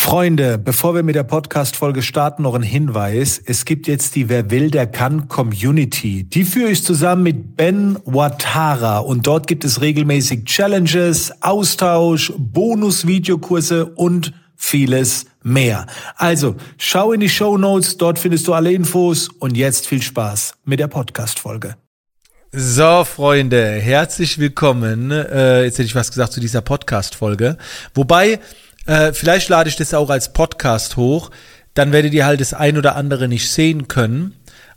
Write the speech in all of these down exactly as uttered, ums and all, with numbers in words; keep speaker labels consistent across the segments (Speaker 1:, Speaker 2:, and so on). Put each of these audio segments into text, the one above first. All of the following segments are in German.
Speaker 1: Freunde, bevor wir mit der Podcast-Folge starten, noch ein Hinweis. Es gibt jetzt die Wer will, der kann Community. Die führe ich zusammen mit Ben Ouattara und dort gibt es regelmäßig Challenges, Austausch, Bonus-Videokurse und vieles mehr. Also, schau in die Shownotes, dort findest du alle Infos und jetzt viel Spaß mit der Podcast-Folge.
Speaker 2: So, Freunde, herzlich willkommen, äh, jetzt hätte ich was gesagt zu dieser Podcast-Folge, wobei, äh, vielleicht lade ich das auch als Podcast hoch, dann werdet ihr halt das ein oder andere nicht sehen können,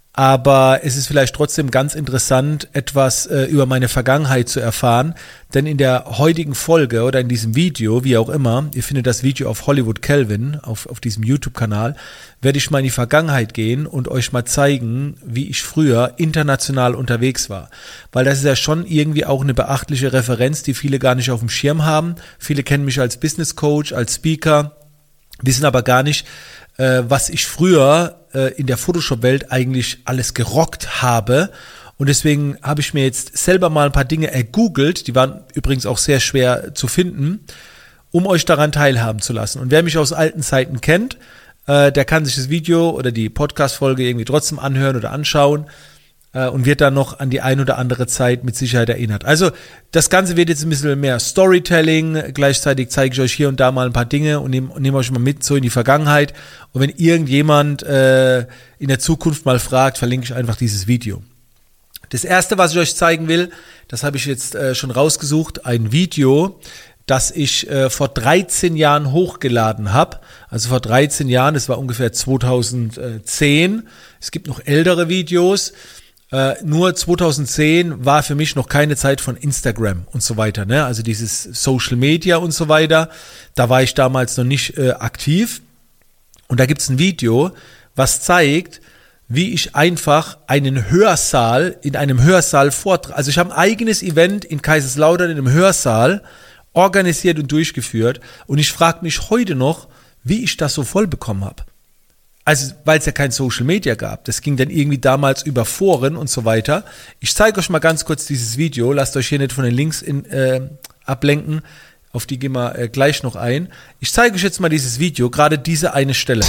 Speaker 2: aber es ist vielleicht trotzdem ganz interessant, etwas äh, über meine Vergangenheit zu erfahren, denn in der heutigen Folge oder in diesem Video, wie auch immer, ihr findet das Video auf Hollywood Kelvin, auf, auf diesem YouTube-Kanal, werde ich mal in die Vergangenheit gehen und euch mal zeigen, wie ich früher international unterwegs war. Weil das ist ja schon irgendwie auch eine beachtliche Referenz, die viele gar nicht auf dem Schirm haben. Viele kennen mich als Business Coach, als Speaker, wissen aber gar nicht, äh, was ich früher äh, in der Photoshop-Welt eigentlich alles gerockt habe. Und deswegen habe ich mir jetzt selber mal ein paar Dinge ergoogelt, die waren übrigens auch sehr schwer zu finden, um euch daran teilhaben zu lassen. Und wer mich aus alten Zeiten kennt, äh, der kann sich das Video oder die Podcast-Folge irgendwie trotzdem anhören oder anschauen äh, und wird dann noch an die ein oder andere Zeit mit Sicherheit erinnert. Also das Ganze wird jetzt ein bisschen mehr Storytelling, gleichzeitig zeige ich euch hier und da mal ein paar Dinge und nehme nehm euch mal mit so in die Vergangenheit. Und wenn irgendjemand äh, in der Zukunft mal fragt, verlinke ich einfach dieses Video. Das erste, was ich euch zeigen will, das habe ich jetzt äh, schon rausgesucht, ein Video, das ich äh, vor dreizehn Jahren hochgeladen habe. Also vor dreizehn Jahren, das war ungefähr zweitausendzehn. Es gibt noch ältere Videos. Äh, nur zweitausendzehn war für mich noch keine Zeit von Instagram und so weiter, ne? Also dieses Social Media und so weiter. Da war ich damals noch nicht äh, aktiv. Und da gibt es ein Video, was zeigt, wie ich einfach einen Hörsaal in einem Hörsaal vortrage. Also ich habe ein eigenes Event in Kaiserslautern in einem Hörsaal organisiert und durchgeführt. Und ich frage mich heute noch, wie ich das so voll bekommen habe. Also weil es ja kein Social Media gab. Das ging dann irgendwie damals über Foren und so weiter. Ich zeige euch mal ganz kurz dieses Video. Lasst euch hier nicht von den Links in, äh, ablenken. Auf die gehen wir äh, gleich noch ein. Ich zeige euch jetzt mal dieses Video, gerade diese eine Stelle.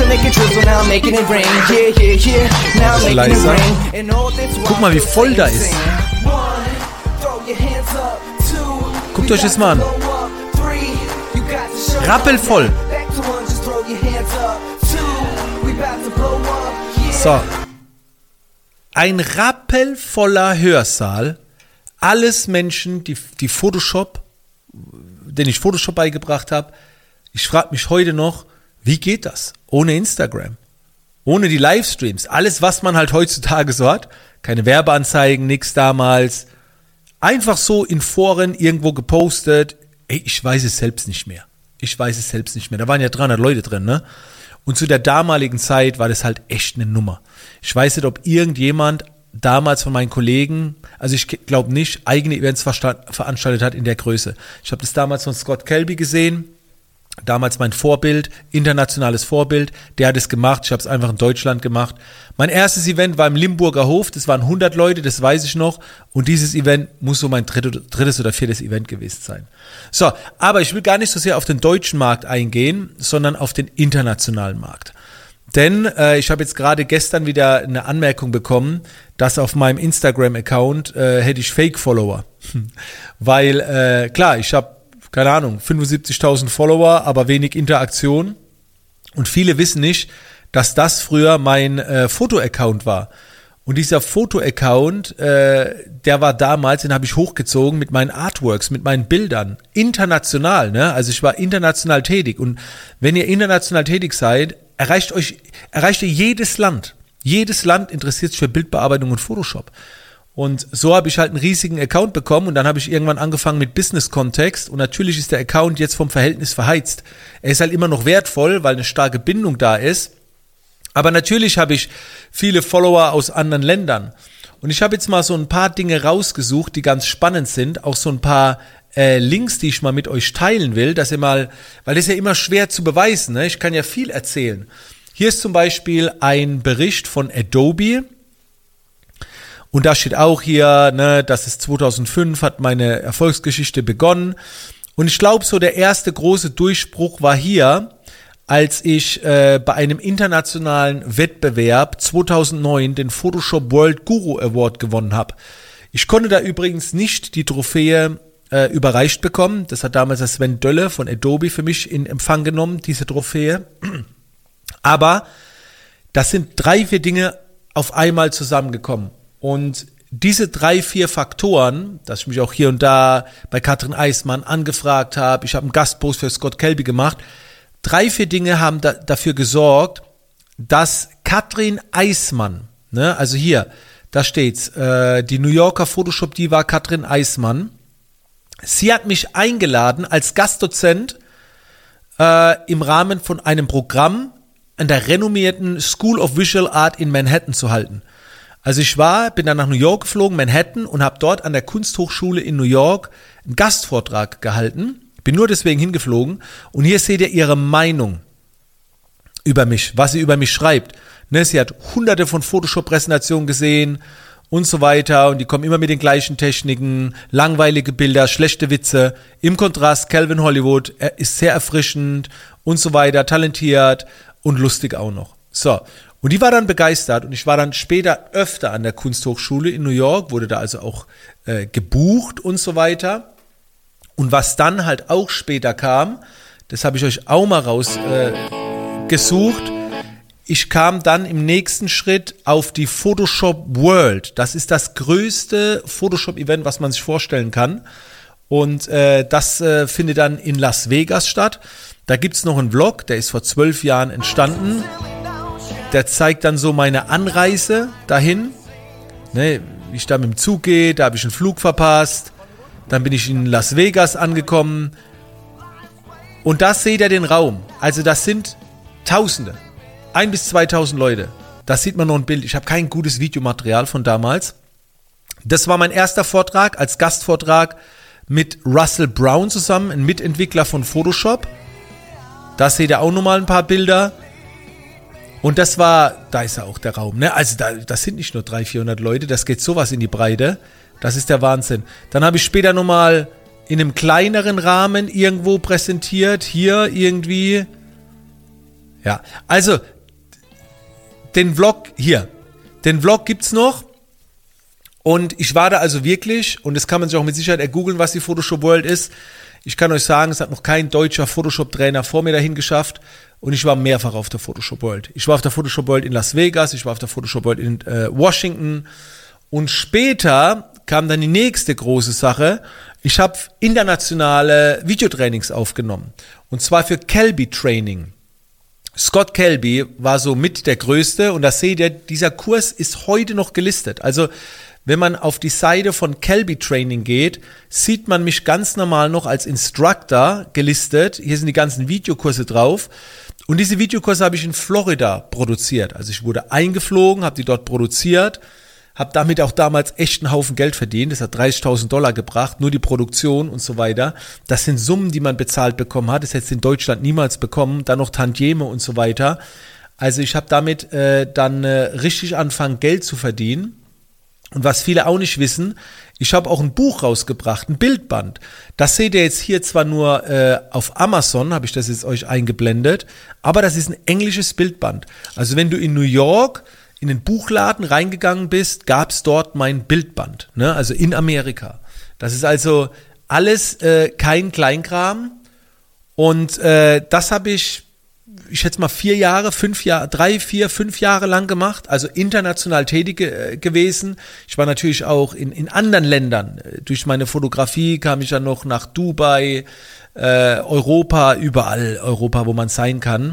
Speaker 2: Leiser. Guck mal, wie voll da ist. Guckt euch das mal an. Rappelvoll. So. Ein rappelvoller Hörsaal. Alles Menschen, die, die Photoshop den ich Photoshop beigebracht habe. Ich frage mich heute noch, wie geht das? Ohne Instagram, ohne die Livestreams, alles, was man halt heutzutage so hat, keine Werbeanzeigen, nix damals, einfach so in Foren irgendwo gepostet. Ey, ich weiß es selbst nicht mehr. Ich weiß es selbst nicht mehr. Da waren ja dreihundert Leute drin, ne? Und zu der damaligen Zeit war das halt echt eine Nummer. Ich weiß nicht, ob irgendjemand damals von meinen Kollegen, also ich glaube nicht, eigene Events veranstaltet hat in der Größe. Ich habe das damals von Scott Kelby gesehen, damals mein Vorbild, internationales Vorbild, der hat es gemacht, ich habe es einfach in Deutschland gemacht. Mein erstes Event war im Limburger Hof, das waren hundert Leute, das weiß ich noch, und dieses Event muss so mein drittes, drittes oder viertes Event gewesen sein. So, aber ich will gar nicht so sehr auf den deutschen Markt eingehen, sondern auf den internationalen Markt. Denn äh, ich habe jetzt gerade gestern wieder eine Anmerkung bekommen, dass auf meinem Instagram-Account äh, hätte ich Fake-Follower. Weil, äh, klar, ich habe, keine Ahnung, fünfundsiebzigtausend Follower, aber wenig Interaktion. Und viele wissen nicht, dass das früher mein äh, Foto-Account war. Und dieser Foto-Account, äh, der war damals, den habe ich hochgezogen mit meinen Artworks, mit meinen Bildern. International, ne? Also ich war international tätig. Und wenn ihr international tätig seid, erreicht euch, erreicht ihr jedes Land. Jedes Land interessiert sich für Bildbearbeitung und Photoshop. Und so habe ich halt einen riesigen Account bekommen und dann habe ich irgendwann angefangen mit Business-Kontext und natürlich ist der Account jetzt vom Verhältnis verheizt. Er ist halt immer noch wertvoll, weil eine starke Bindung da ist. Aber natürlich habe ich viele Follower aus anderen Ländern. Und ich habe jetzt mal so ein paar Dinge rausgesucht, die ganz spannend sind. Auch so ein paar äh, Links, die ich mal mit euch teilen will, dass ihr mal, weil das ist ja immer schwer zu beweisen, ne? Ich kann ja viel erzählen. Hier ist zum Beispiel ein Bericht von Adobe. Und da steht auch hier, ne, dass es zweitausendfünf hat meine Erfolgsgeschichte begonnen. Und ich glaube, so der erste große Durchbruch war hier, als ich äh, bei einem internationalen Wettbewerb zweitausendneun den Photoshop World Guru Award gewonnen habe. Ich konnte da übrigens nicht die Trophäe äh, überreicht bekommen. Das hat damals der Sven Dölle von Adobe für mich in Empfang genommen, diese Trophäe. Aber das sind drei, vier Dinge auf einmal zusammengekommen. Und diese drei, vier Faktoren, dass ich mich auch hier und da bei Katrin Eismann angefragt habe, ich habe einen Gastpost für Scott Kelby gemacht, drei, vier Dinge haben da, dafür gesorgt, dass Katrin Eismann, ne, also hier, da steht's, äh, die New Yorker Photoshop-Diva Katrin Eismann, sie hat mich eingeladen als Gastdozent äh, im Rahmen von einem Programm an der renommierten School of Visual Art in Manhattan zu halten. Also ich war, bin dann nach New York geflogen, Manhattan, und habe dort an der Kunsthochschule in New York einen Gastvortrag gehalten. Bin nur deswegen hingeflogen. Und hier seht ihr ihre Meinung über mich, was sie über mich schreibt. Ne, sie hat hunderte von Photoshop-Präsentationen gesehen und so weiter. Und die kommen immer mit den gleichen Techniken, langweilige Bilder, schlechte Witze. Im Kontrast, Calvin Hollywood, er ist sehr erfrischend und so weiter, talentiert und lustig auch noch. So. Und die war dann begeistert, und ich war dann später öfter an der Kunsthochschule in New York, wurde da also auch äh, gebucht und so weiter. Und was dann halt auch später kam, das habe ich euch auch mal rausgesucht, äh, ich kam dann im nächsten Schritt auf die Photoshop World. Das ist das größte Photoshop-Event, was man sich vorstellen kann. Und äh, das äh, findet dann in Las Vegas statt. Da gibt's noch einen Vlog, der ist vor zwölf Jahren entstanden. Der zeigt dann so meine Anreise dahin, ne, wie ich da mit dem Zug gehe, da habe ich einen Flug verpasst, dann bin ich in Las Vegas angekommen, und da seht ihr den Raum. Also das sind Tausende, ein bis zweitausend Leute. Da sieht man noch ein Bild. Ich habe kein gutes Videomaterial von damals. Das war mein erster Vortrag als Gastvortrag mit Russell Brown zusammen, ein Mitentwickler von Photoshop. Da seht ihr auch nochmal ein paar Bilder. Und das war, da ist ja auch der Raum, ne? Also da, das sind nicht nur dreihundert, vierhundert Leute, das geht sowas in die Breite. Das ist der Wahnsinn. Dann habe ich später nochmal in einem kleineren Rahmen irgendwo präsentiert, hier irgendwie. Ja, also den Vlog, hier, den Vlog gibt's noch. Und ich war da also wirklich, und das kann man sich auch mit Sicherheit ergoogeln, was die Photoshop World ist. Ich kann euch sagen, es hat noch kein deutscher Photoshop-Trainer vor mir dahin geschafft. Und ich war mehrfach auf der Photoshop World. Ich war auf der Photoshop World in Las Vegas, ich war auf der Photoshop World in äh, Washington. Und später kam dann die nächste große Sache. Ich habe internationale Videotrainings aufgenommen. Und zwar für Kelby Training. Scott Kelby war so mit der Größte. Und da seht ihr, dieser Kurs ist heute noch gelistet. Also wenn man auf die Seite von Kelby Training geht, sieht man mich ganz normal noch als Instructor gelistet. Hier sind die ganzen Videokurse drauf. Und diese Videokurse habe ich in Florida produziert. Also ich wurde eingeflogen, habe die dort produziert, habe damit auch damals echt einen Haufen Geld verdient. Das hat dreißigtausend Dollar gebracht, nur die Produktion und so weiter. Das sind Summen, die man bezahlt bekommen hat. Das hätte es in Deutschland niemals bekommen. Dann noch Tantieme und so weiter. Also ich habe damit äh, dann äh, richtig angefangen, Geld zu verdienen. Und was viele auch nicht wissen, ich habe auch ein Buch rausgebracht, ein Bildband. Das seht ihr jetzt hier zwar nur äh, auf Amazon, habe ich das jetzt euch eingeblendet, aber das ist ein englisches Bildband. Also wenn du in New York in den Buchladen reingegangen bist, gab es dort mein Bildband, ne? Also in Amerika. Das ist also alles äh, kein Kleinkram, und äh, das habe ich, ich schätze mal vier Jahre, fünf Jahre, drei, vier, fünf Jahre lang gemacht, also international tätig äh, gewesen. Ich war natürlich auch in, in anderen Ländern. Durch meine Fotografie kam ich dann noch nach Dubai, äh, Europa, überall Europa, wo man sein kann.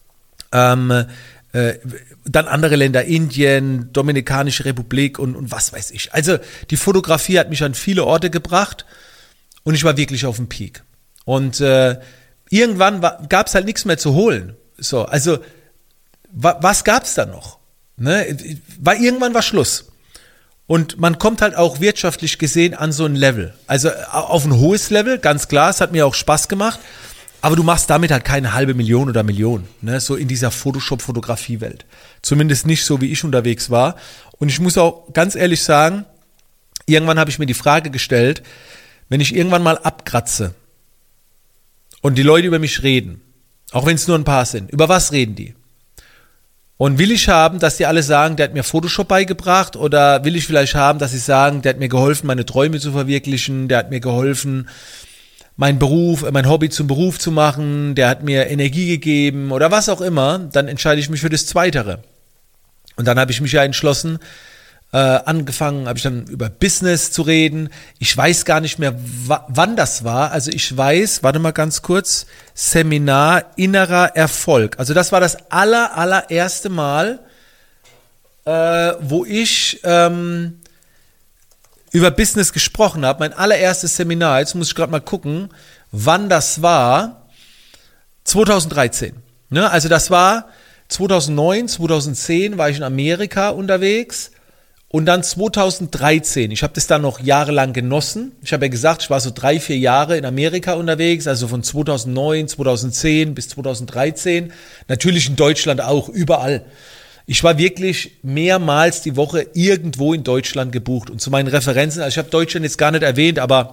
Speaker 2: Ähm, äh, dann andere Länder, Indien, Dominikanische Republik und, und was weiß ich. Also die Fotografie hat mich an viele Orte gebracht, und ich war wirklich auf dem Peak. Und äh, irgendwann gab es halt nichts mehr zu holen. So, also wa, was gab es da noch? Ne? War irgendwann war Schluss. Und man kommt halt auch wirtschaftlich gesehen an so ein Level. Also auf ein hohes Level, ganz klar. Es hat mir auch Spaß gemacht. Aber du machst damit halt keine halbe Million oder Million, ne? So in dieser Photoshop-Fotografie-Welt. Zumindest nicht so, wie ich unterwegs war. Und ich muss auch ganz ehrlich sagen, irgendwann habe ich mir die Frage gestellt, wenn ich irgendwann mal abkratze und die Leute über mich reden, Auch wenn es nur ein paar sind. Über was reden die? Und will ich haben, dass die alle sagen, der hat mir Photoshop beigebracht, oder will ich vielleicht haben, dass sie sagen, der hat mir geholfen, meine Träume zu verwirklichen, der hat mir geholfen, mein Beruf, mein Hobby zum Beruf zu machen, der hat mir Energie gegeben oder was auch immer, dann entscheide ich mich für das Zweitere. Und dann habe ich mich ja entschlossen, äh, angefangen, habe ich dann über Business zu reden. Ich weiß gar nicht mehr, w- wann das war. Also ich weiß, warte mal ganz kurz, Seminar Innerer Erfolg. Also das war das aller, allererste Mal, äh, wo ich ähm, über Business gesprochen habe. Mein allererstes Seminar, jetzt muss ich gerade mal gucken, wann das war. zwanzig dreizehn. Ne? Also das war zweitausendneun, zweitausendzehn war ich in Amerika unterwegs. Und dann zwanzig dreizehn, ich habe das dann noch jahrelang genossen. Ich habe ja gesagt, ich war so drei, vier Jahre in Amerika unterwegs, also von zweitausendneun, zweitausendzehn bis zweitausenddreizehn. Natürlich in Deutschland auch, überall. Ich war wirklich mehrmals die Woche irgendwo in Deutschland gebucht. Und zu meinen Referenzen, also ich habe Deutschland jetzt gar nicht erwähnt, aber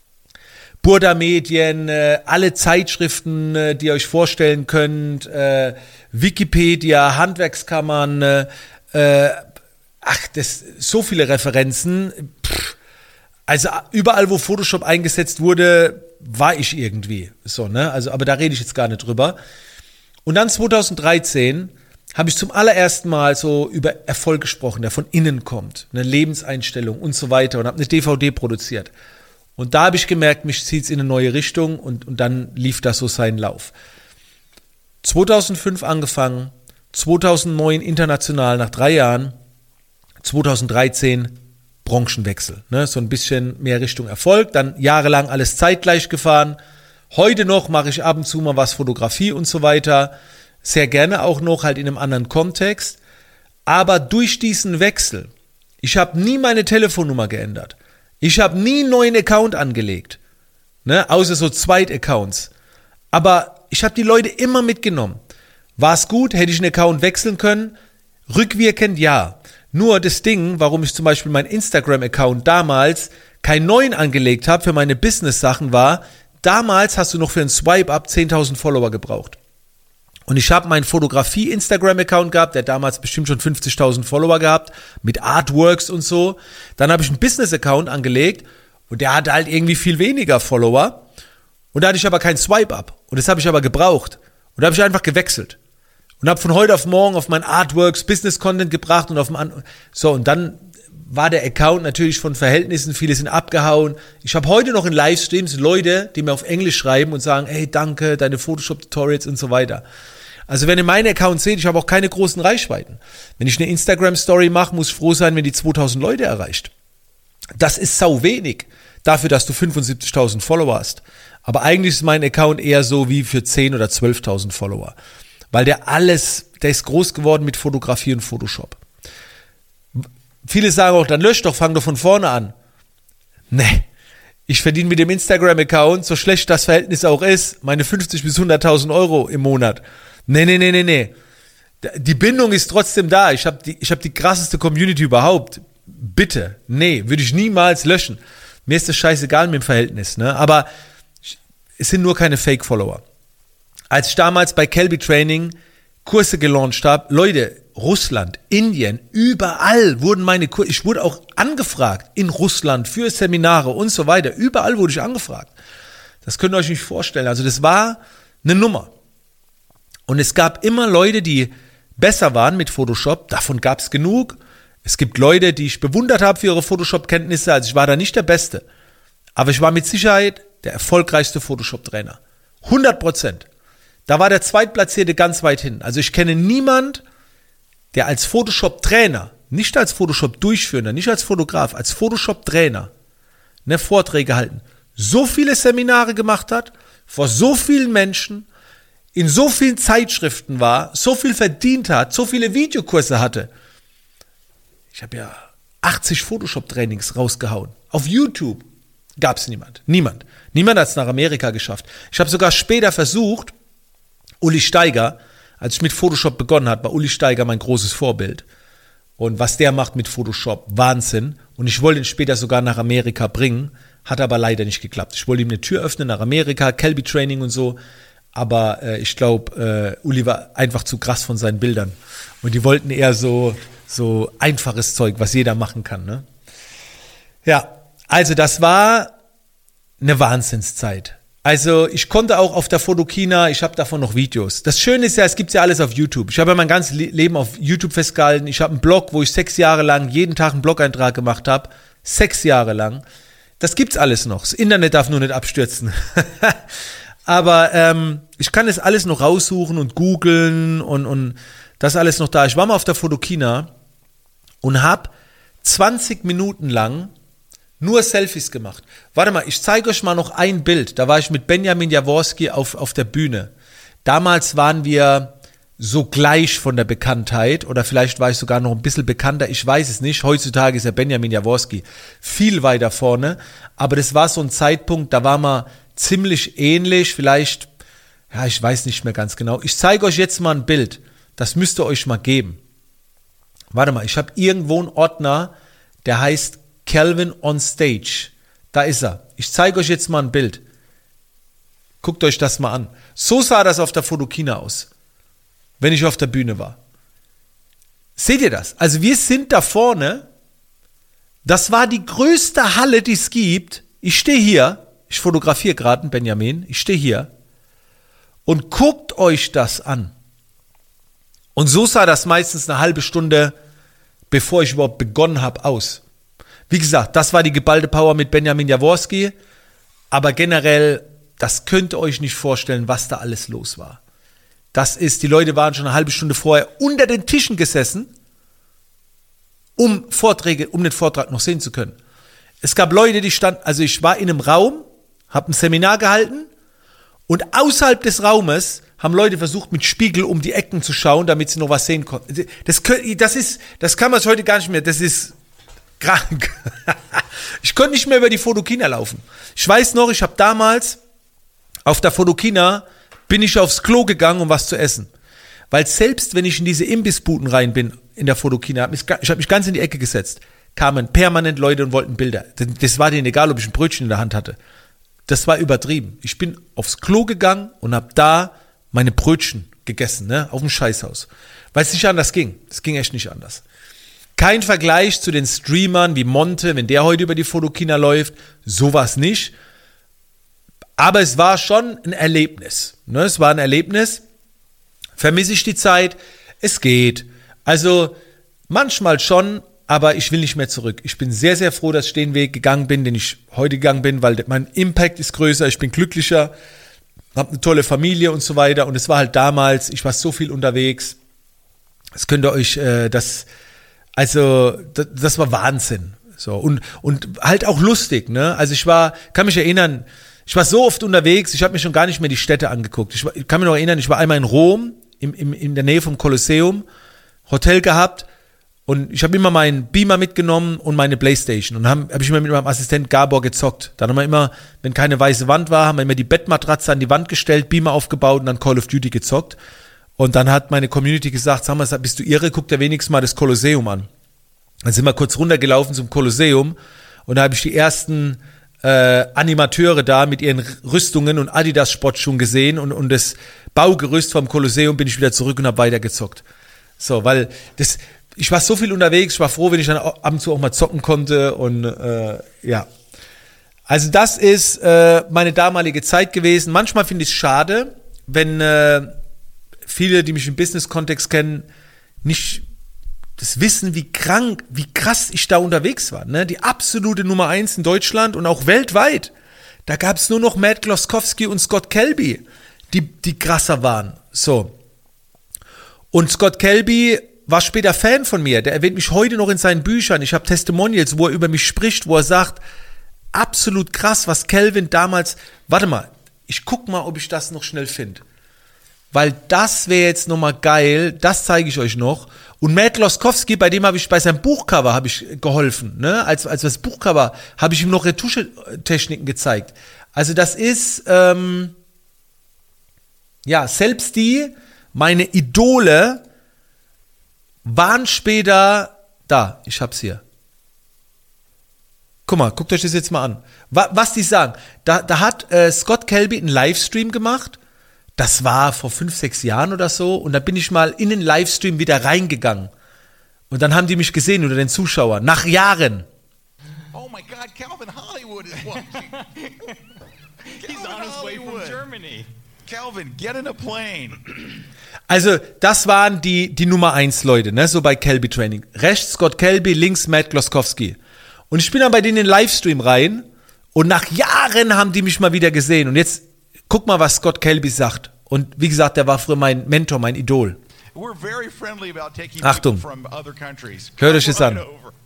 Speaker 2: Burda Medien, äh, alle Zeitschriften, äh, die ihr euch vorstellen könnt, äh, Wikipedia, Handwerkskammern, äh, äh, ach, das so viele Referenzen. Pff, also überall, wo Photoshop eingesetzt wurde, war ich irgendwie so, ne? Also, aber da rede ich jetzt gar nicht drüber. Und dann zwanzig dreizehn habe ich zum allerersten Mal so über Erfolg gesprochen, der von innen kommt, eine Lebenseinstellung und so weiter, und habe eine D V D produziert. Und da habe ich gemerkt, mich zieht es in eine neue Richtung, und, und dann lief das so seinen Lauf. zweitausendfünf angefangen, zweitausendneun international nach drei Jahren, zweitausenddreizehn Branchenwechsel, ne, so ein bisschen mehr Richtung Erfolg, dann jahrelang alles zeitgleich gefahren. Heute noch mache ich ab und zu mal was Fotografie und so weiter, sehr gerne auch noch halt in einem anderen Kontext, aber durch diesen Wechsel, ich habe nie meine Telefonnummer geändert, ich habe nie einen neuen Account angelegt, ne, außer so Zweit-Accounts, aber ich habe die Leute immer mitgenommen. War es gut, hätte ich einen Account wechseln können? Rückwirkend ja. Nur das Ding, warum ich zum Beispiel meinen Instagram-Account damals keinen neuen angelegt habe für meine Business-Sachen, war, damals hast du noch für einen Swipe-Up zehntausend Follower gebraucht. Und ich habe meinen Fotografie-Instagram-Account gehabt, der damals bestimmt schon fünfzigtausend Follower gehabt, mit Artworks und so. Dann habe ich einen Business-Account angelegt und der hatte halt irgendwie viel weniger Follower. Und da hatte ich aber keinen Swipe-Up. Und das habe ich aber gebraucht. Und da habe ich einfach gewechselt. Und habe von heute auf morgen auf mein Artworks Business-Content gebracht und auf dem An- so, und dann war der Account natürlich von Verhältnissen, viele sind abgehauen. Ich habe heute noch in Livestreams Leute, die mir auf Englisch schreiben und sagen, hey, danke, deine Photoshop-Tutorials und so weiter. Also wenn ihr meine Accounts seht, ich habe auch keine großen Reichweiten. Wenn ich eine Instagram-Story mache, muss ich froh sein, wenn die zweitausend Leute erreicht. Das ist sau wenig dafür, dass du fünfundsiebzigtausend Follower hast. Aber eigentlich ist mein Account eher so wie für zehntausend oder zwölftausend Follower. Weil der alles, der ist groß geworden mit Fotografie und Photoshop. Viele sagen auch, dann lösch doch, fang doch von vorne an. Nee, ich verdiene mit dem Instagram-Account, so schlecht das Verhältnis auch ist, meine fünfzig bis hunderttausend Euro im Monat. Nee, nee, nee, nee, nee. Die Bindung ist trotzdem da. Ich habe die, ich hab die krasseste Community überhaupt. Bitte, nee, würde ich niemals löschen. Mir ist das scheißegal mit dem Verhältnis, ne? Aber es sind nur keine Fake-Follower. Als ich damals bei Kelby Training Kurse gelauncht habe, Leute, Russland, Indien, überall wurden meine Kurse, ich wurde auch angefragt in Russland für Seminare und so weiter, überall wurde ich angefragt. Das könnt ihr euch nicht vorstellen, also das war eine Nummer. Und es gab immer Leute, die besser waren mit Photoshop, davon gab es genug. Es gibt Leute, die ich bewundert habe für ihre Photoshop-Kenntnisse, also ich war da nicht der Beste. Aber ich war mit Sicherheit der erfolgreichste Photoshop-Trainer. hundert Prozent. Da war der Zweitplatzierte ganz weit hin. Also ich kenne niemand, der als Photoshop-Trainer, nicht als Photoshop-Durchführender, nicht als Fotograf, als Photoshop-Trainer, ne, Vorträge halten, so viele Seminare gemacht hat, vor so vielen Menschen, in so vielen Zeitschriften war, so viel verdient hat, so viele Videokurse hatte. Ich habe ja achtzig Photoshop-Trainings rausgehauen. Auf YouTube gab es niemand. Niemand. Niemand hat es nach Amerika geschafft. Ich habe sogar später versucht, Uli Steiger, als ich mit Photoshop begonnen habe, war Uli Steiger mein großes Vorbild. Und was der macht mit Photoshop, Wahnsinn. Und ich wollte ihn später sogar nach Amerika bringen, hat aber leider nicht geklappt. Ich wollte ihm eine Tür öffnen nach Amerika, Kelby Training und so. Aber äh, ich glaube, äh, Uli war einfach zu krass von seinen Bildern. Und die wollten eher so, so einfaches Zeug, was jeder machen kann. Ne? Ja, also das war eine Wahnsinnszeit. Also ich konnte auch auf der Fotokina, ich habe davon noch Videos. Das Schöne ist ja, es gibt ja alles auf YouTube. Ich habe ja mein ganzes Leben auf YouTube festgehalten. Ich habe einen Blog, wo ich sechs Jahre lang jeden Tag einen Blog-Eintrag gemacht habe. Sechs Jahre lang. Das gibt's alles noch. Das Internet darf nur nicht abstürzen. Aber ähm, ich kann das alles noch raussuchen und googeln und, und das alles noch da. Ich war mal auf der Fotokina und habe zwanzig Minuten lang nur Selfies gemacht. Warte mal, ich zeige euch mal noch ein Bild. Da war ich mit Benjamin Jaworski auf, auf der Bühne. Damals waren wir so gleich von der Bekanntheit oder vielleicht war ich sogar noch ein bisschen bekannter, ich weiß es nicht. Heutzutage ist ja Benjamin Jaworski viel weiter vorne, aber das war so ein Zeitpunkt, da war man ziemlich ähnlich, vielleicht, ja, ich weiß nicht mehr ganz genau. Ich zeige euch jetzt mal ein Bild, das müsst ihr euch mal geben. Warte mal, ich habe irgendwo einen Ordner, der heißt Calvin on Stage. Da ist er. Ich zeige euch jetzt mal ein Bild. Guckt euch das mal an. So sah das auf der Fotokina aus, wenn ich auf der Bühne war. Seht ihr das? Also wir sind da vorne. Das war die größte Halle, die es gibt. Ich stehe hier. Ich fotografiere gerade einen Benjamin. Ich stehe hier. Und guckt euch das an. Und so sah das meistens eine halbe Stunde, bevor ich überhaupt begonnen habe, aus. Wie gesagt, das war die geballte Power mit Benjamin Jaworski. Aber generell, das könnt ihr euch nicht vorstellen, was da alles los war. Das ist, die Leute waren schon eine halbe Stunde vorher unter den Tischen gesessen, um Vorträge, um den Vortrag noch sehen zu können. Es gab Leute, die standen, also ich war in einem Raum, habe ein Seminar gehalten und außerhalb des Raumes haben Leute versucht, mit Spiegel um die Ecken zu schauen, damit sie noch was sehen konnten. Das, das ist, das kann man heute gar nicht mehr, das ist krank. Ich konnte nicht mehr über die Fotokina laufen. Ich weiß noch, ich habe damals auf der Fotokina bin ich aufs Klo gegangen, um was zu essen. Weil selbst wenn ich in diese Imbissbuden rein bin, in der Fotokina, ich habe mich ganz in die Ecke gesetzt, kamen permanent Leute und wollten Bilder. Das war denen egal, ob ich ein Brötchen in der Hand hatte. Das war übertrieben. Ich bin aufs Klo gegangen und habe da meine Brötchen gegessen, ne, auf dem Scheißhaus. Weil es nicht anders ging. Es ging echt nicht anders. Kein Vergleich zu den Streamern wie Monte, wenn der heute über die Fotokina läuft. Sowas nicht. Aber es war schon ein Erlebnis. Ne? Es war ein Erlebnis. Vermisse ich die Zeit? Es geht. Also manchmal schon, aber ich will nicht mehr zurück. Ich bin sehr, sehr froh, dass ich den Weg gegangen bin, den ich heute gegangen bin, weil mein Impact ist größer, ich bin glücklicher, habe eine tolle Familie und so weiter. Und es war halt damals, ich war so viel unterwegs. Das könnt ihr euch, äh, das, also das, das war Wahnsinn. So und und halt auch lustig. Ne? Also ich war, kann mich erinnern. Ich war so oft unterwegs, ich habe mir schon gar nicht mehr die Städte angeguckt. Ich, war, ich kann mich noch erinnern, ich war einmal in Rom, im, im, in der Nähe vom Kolosseum, Hotel gehabt und ich habe immer meinen Beamer mitgenommen und meine Playstation und habe hab ich immer mit meinem Assistent Gabor gezockt. Dann haben wir immer, wenn keine weiße Wand war, haben wir immer die Bettmatratze an die Wand gestellt, Beamer aufgebaut und dann Call of Duty gezockt. Und dann hat meine Community gesagt, sag mal, bist du irre, guck dir wenigstens mal das Kolosseum an. Dann sind wir kurz runtergelaufen zum Kolosseum und da habe ich die ersten Äh, Animateure da mit ihren Rüstungen und Adidas-Sportschuhen gesehen und, und das Baugerüst vom Kolosseum bin ich wieder zurück und habe weitergezockt. So, weil das, ich war so viel unterwegs, ich war froh, wenn ich dann ab und zu auch mal zocken konnte und äh, ja. Also das ist äh, meine damalige Zeit gewesen. Manchmal finde ich es schade, wenn äh, viele, die mich im Business-Kontext kennen, nicht das wissen, wie krank, wie krass ich da unterwegs war. Ne? Die absolute Nummer eins in Deutschland und auch weltweit. Da gab es nur noch Matt Gloskowski und Scott Kelby, die, die krasser waren. So. Und Scott Kelby war später Fan von mir. Der erwähnt mich heute noch in seinen Büchern. Ich habe Testimonials, wo er über mich spricht, wo er sagt, absolut krass, was Calvin damals, warte mal, ich guck mal, ob ich das noch schnell finde. Weil das wäre jetzt nochmal geil, das zeige ich euch noch. Und Matt Gloskowski, bei dem habe ich bei seinem Buchcover habe ich geholfen, ne? Als als das Buchcover habe ich ihm noch Retusche-Techniken gezeigt. Also das ist ähm, ja selbst die meine Idole waren später da. Ich hab's hier. Guck mal, guckt euch das jetzt mal an. Was, was die sagen. Da da hat äh, Scott Kelby einen Livestream gemacht. Das war vor fünf, sechs Jahren oder so. Und da bin ich mal in den Livestream wieder reingegangen. Und dann haben die mich gesehen unter den Zuschauern. Nach Jahren.
Speaker 3: Oh my God, Calvin Hollywood is watching.
Speaker 4: He's on his way from Germany.
Speaker 3: Calvin, get in a plane.
Speaker 2: Also, das waren die, die Nummer eins Leute, ne, so bei Kelby Training. Rechts Scott Kelby, links Matt Kloskowski. Und ich bin dann bei denen in den Livestream rein und nach Jahren haben die mich mal wieder gesehen. Und jetzt guck mal, was Scott Kelby sagt. Und wie gesagt, der war früher mein Mentor, mein Idol.
Speaker 3: We're very friendly about taking
Speaker 2: Achtung.
Speaker 3: people from other countries.
Speaker 2: Hört euch das an.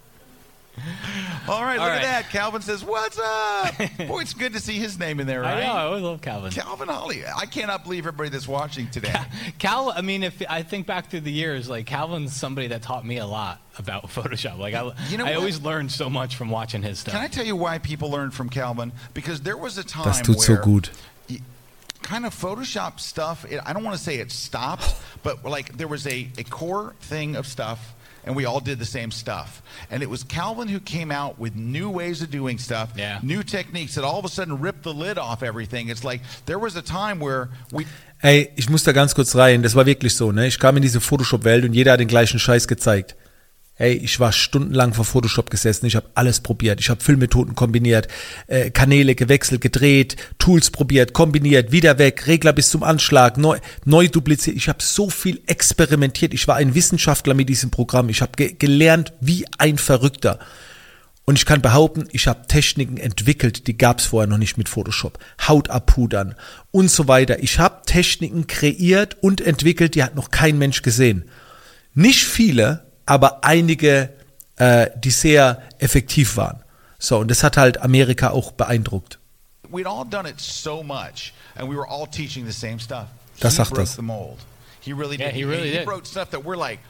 Speaker 3: All right,
Speaker 4: All
Speaker 3: look
Speaker 4: right.
Speaker 3: at that. Calvin says, "What's up?" Boy, it's good to see his name in there,
Speaker 4: I
Speaker 3: right?
Speaker 4: know. I always love Calvin.
Speaker 3: Calvin Holly. I cannot believe everybody that's watching today.
Speaker 4: Cal, I mean, if I think back through the years, like Calvin's somebody that taught me a lot about Photoshop. Like I,
Speaker 3: You know
Speaker 4: I
Speaker 3: what?
Speaker 4: always learned so much from watching his stuff.
Speaker 3: Can I tell you why people learn from Calvin? Because there was a time
Speaker 2: Das tut so
Speaker 3: where
Speaker 2: gut.
Speaker 3: y- kind of Photoshop stuff, it, I don't want to say it stopped, but like there was a, a core thing of stuff, and we all did the same stuff. And it was Calvin who came out with new ways of doing stuff,
Speaker 4: Yeah.
Speaker 3: new techniques that all of a sudden ripped the lid off everything. It's like there was a time where we...
Speaker 2: Ey, ich muss da ganz kurz rein, das war wirklich so, ne? Ich kam in diese Photoshop-Welt und jeder hat den gleichen Scheiß gezeigt. Ey, ich war stundenlang vor Photoshop gesessen, ich habe alles probiert, ich habe Filmmethoden kombiniert, äh, Kanäle gewechselt, gedreht, Tools probiert, kombiniert, wieder weg, Regler bis zum Anschlag, neu, neu dupliziert. Ich habe so viel experimentiert, ich war ein Wissenschaftler mit diesem Programm, ich habe ge- gelernt wie ein Verrückter. Und ich kann behaupten, ich habe Techniken entwickelt, die gab es vorher noch nicht mit Photoshop. Haut abpudern und so weiter. Ich habe Techniken kreiert und entwickelt, die hat noch kein Mensch gesehen. Nicht viele, aber einige, äh, die sehr effektiv waren. So, und das hat halt Amerika auch beeindruckt.
Speaker 3: We'd all done it so much, and we were all teaching the same stuff.
Speaker 2: Das
Speaker 3: he
Speaker 2: sagt
Speaker 3: broke
Speaker 2: das.
Speaker 3: the mold. He really
Speaker 4: Yeah,
Speaker 3: did.
Speaker 4: he really
Speaker 3: he
Speaker 4: did.
Speaker 3: broke stuff that we're like,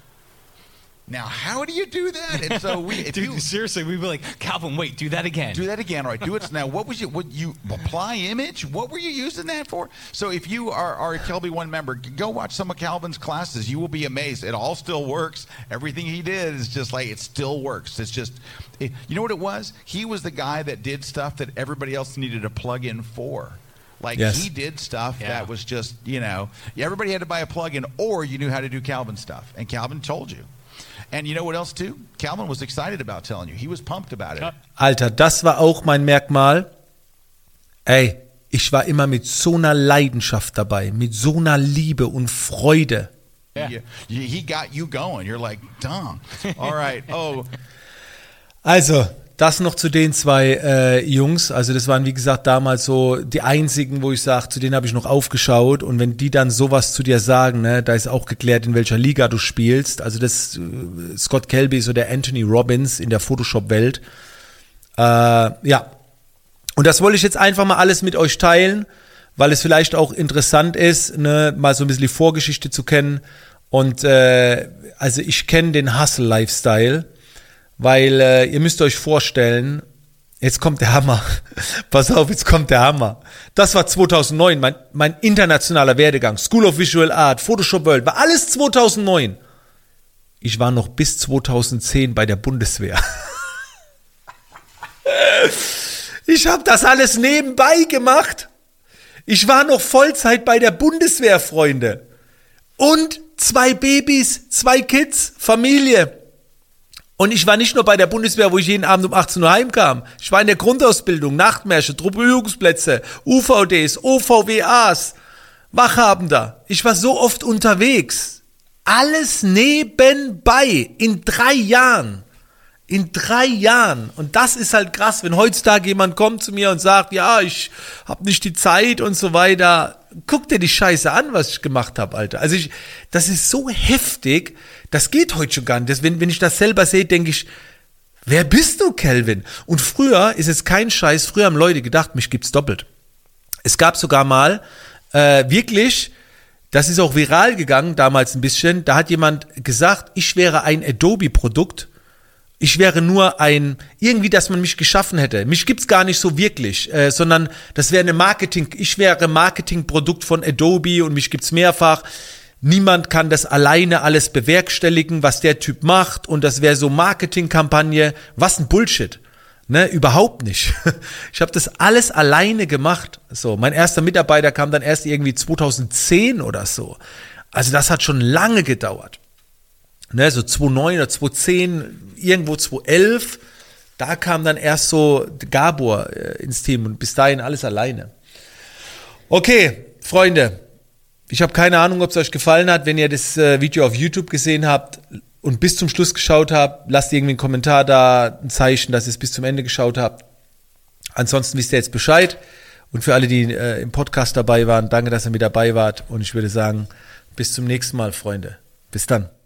Speaker 3: now how do you do that? And so we, if
Speaker 4: Dude,
Speaker 3: you
Speaker 4: seriously, we'd be like, Calvin, wait, do that again.
Speaker 3: do that again, all right? Do it now. What was you? What you apply image? What were you using that for? So if you are, are a Kelby One member, go watch some of Calvin's classes. You will be amazed. It all still works. Everything he did is just like it still works. It's just, it, you know what it was? He was the guy that did stuff that everybody else needed a plug-in for. Like
Speaker 2: Yes.
Speaker 3: he did stuff
Speaker 4: Yeah.
Speaker 3: that was just, you know, everybody had to buy a plug-in, or you knew how to do Calvin stuff, and Calvin told you. And you know what else too? Calvin was excited about telling you. He was pumped about it.
Speaker 4: Ja.
Speaker 2: Alter, das war auch mein Merkmal. Ey, ich war immer mit so einer Leidenschaft dabei, mit so einer Liebe und Freude.
Speaker 4: Yeah.
Speaker 3: You- you- he got you going. You're like, dumb. All right. Oh,
Speaker 2: Also, das noch zu den zwei äh, Jungs. Also das waren, wie gesagt, damals so die einzigen, wo ich sage, zu denen habe ich noch aufgeschaut. Und wenn die dann sowas zu dir sagen, ne, da ist auch geklärt, in welcher Liga du spielst. Also das äh, Scott Kelby ist so der Anthony Robbins in der Photoshop-Welt. Äh, ja. Und das wollte ich jetzt einfach mal alles mit euch teilen, weil es vielleicht auch interessant ist, ne, mal so ein bisschen die Vorgeschichte zu kennen. Und äh, also ich kenne den Hustle-Lifestyle. Weil äh, ihr müsst euch vorstellen, jetzt kommt der Hammer. Pass auf, jetzt kommt der Hammer. Das war zweitausendneun, mein, mein internationaler Werdegang. School of Visual Art, Photoshop World, war alles zweitausendneun. Ich war noch bis zweitausendzehn bei der Bundeswehr. Ich habe das alles nebenbei gemacht. Ich war noch Vollzeit bei der Bundeswehr, Freunde. Und zwei Babys, zwei Kids, Familie. Und ich war nicht nur bei der Bundeswehr, wo ich jeden Abend um achtzehn Uhr heimkam. Ich war in der Grundausbildung, Nachtmärsche, Truppenübungsplätze, U V Ds, O V W As, Wachhabender. Ich war so oft unterwegs. Alles nebenbei, in drei Jahren. In drei Jahren. Und das ist halt krass, wenn heutzutage jemand kommt zu mir und sagt, ja, ich habe nicht die Zeit und so weiter. Guck dir die Scheiße an, was ich gemacht habe, Alter. Also ich, das ist so heftig, das geht heute schon gar nicht. Das, wenn, wenn ich das selber sehe, denke ich, wer bist du, Kelvin? Und früher ist es kein Scheiß, früher haben Leute gedacht, mich gibt's doppelt. Es gab sogar mal, äh, wirklich, das ist auch viral gegangen, damals ein bisschen, da hat jemand gesagt, ich wäre ein Adobe-Produkt. Ich wäre nur ein, irgendwie, dass man mich geschaffen hätte. Mich gibt's gar nicht so wirklich, äh, sondern das wäre eine Marketing, ich wäre Marketingprodukt von Adobe und mich gibt's mehrfach. Niemand kann das alleine alles bewerkstelligen, was der Typ macht und das wäre so Marketingkampagne. Was ein Bullshit. Ne, überhaupt nicht. Ich habe das alles alleine gemacht. So, mein erster Mitarbeiter kam dann erst irgendwie zweitausendzehn oder so. Also das hat schon lange gedauert. Ne, so zweitausendneun oder zweitausendzehn, irgendwo zweitausendelf, da kam dann erst so Gabor äh, ins Team und bis dahin alles alleine. Okay, Freunde, ich habe keine Ahnung, ob es euch gefallen hat. Wenn ihr das äh, Video auf YouTube gesehen habt und bis zum Schluss geschaut habt, lasst irgendwie einen Kommentar da, ein Zeichen, dass ihr es bis zum Ende geschaut habt. Ansonsten wisst ihr jetzt Bescheid. Und für alle, die äh, im Podcast dabei waren, danke, dass ihr mit dabei wart. Und ich würde sagen, bis zum nächsten Mal, Freunde. Bis dann.